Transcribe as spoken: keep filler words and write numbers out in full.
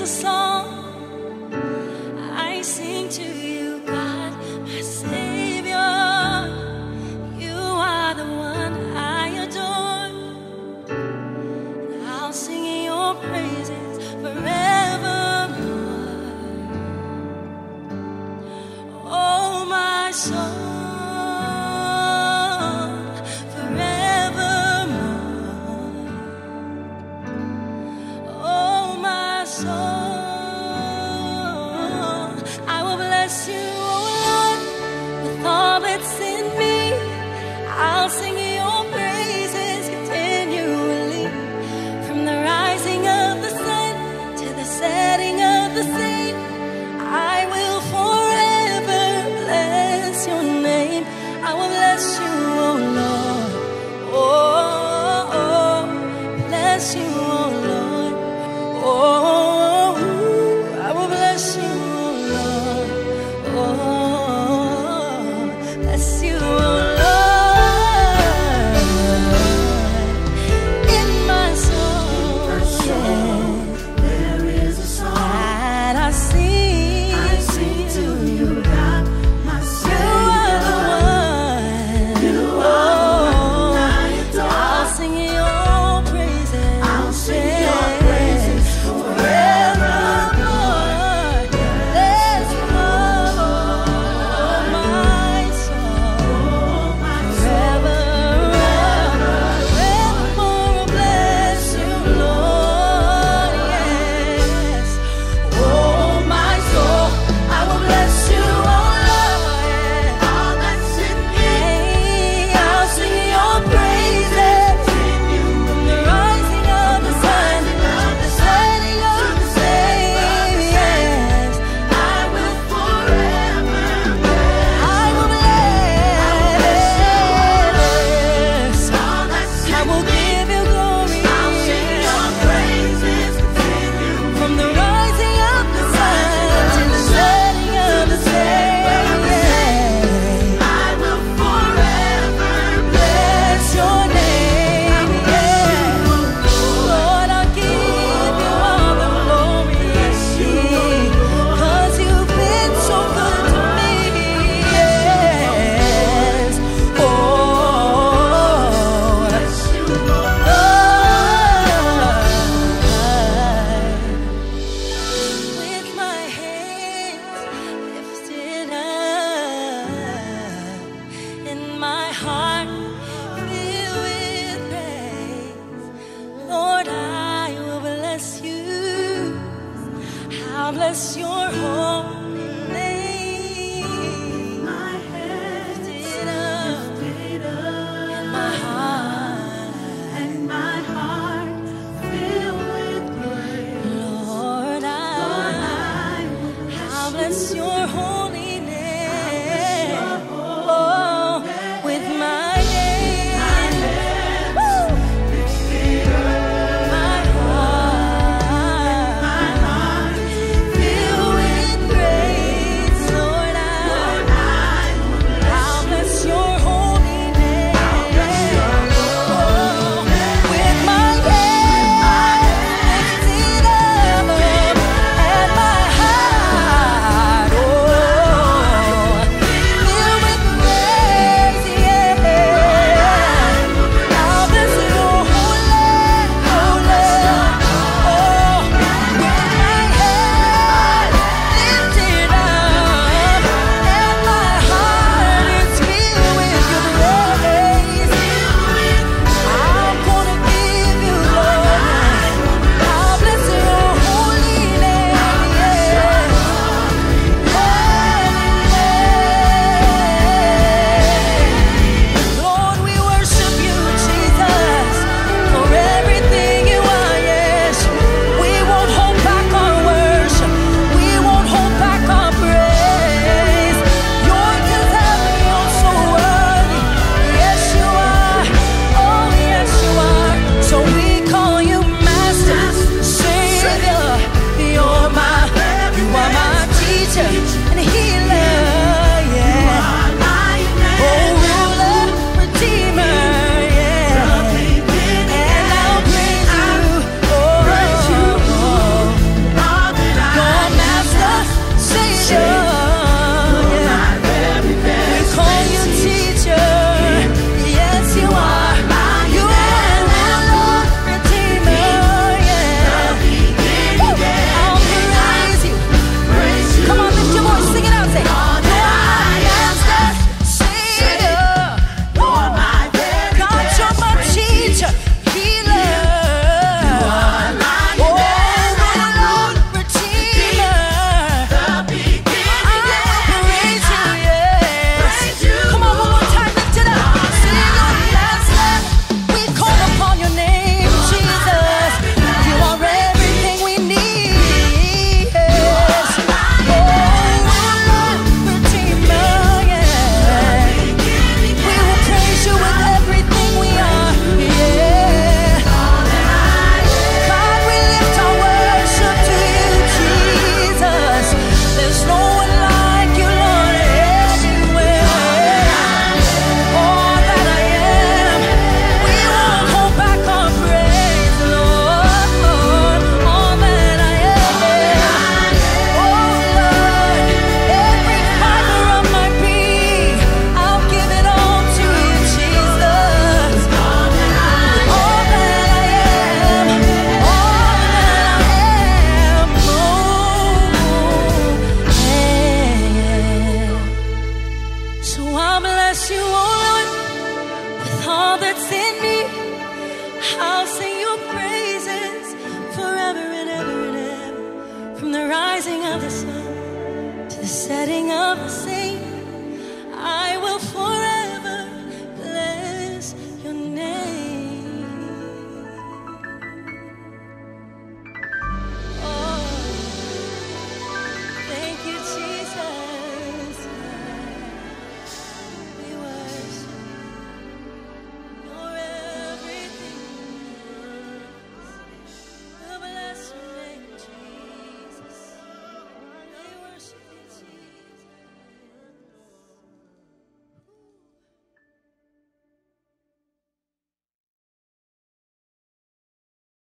a song I sing to you, God, my Savior. You are the one I adore. I'll sing your praises forevermore. Oh, my soul. I'll sing your praises continually, from the rising of the sun to the setting of the same. I will forever bless your name. I will bless you, oh Lord. Oh, oh, bless you, oh Lord. Oh, I will bless you, oh Lord. Oh, bless you, oh Lord. I'll bless your holy name. My head lifted up, and my heart, and my heart filled with praise. Lord, I, Lord, I I'll bless your holy name. Oh, with my my heart filled with praise. of the sun to the setting of the sun.